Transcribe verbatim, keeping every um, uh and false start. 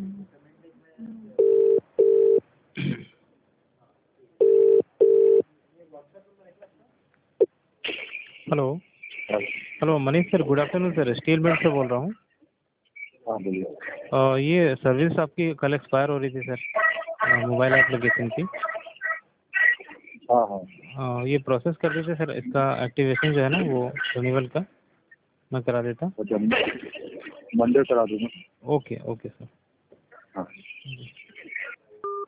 Hello hello Manish sir, good afternoon sir, steel mill से बोल रहा हूँ। हाँ बोलिए। अ, ये सर्विस आपकी कल एक्सपायर हो रही थी सर, मोबाइल एप्लीकेशन की। हाँ हाँ अ, ये प्रोसेस कर देते सर, इसका एक्टिवेशन जो है ना वो रिन्यूअल का मैं करा देता। अच्छा, मंडे करा दूँगा। Okay okay sir. हाँ।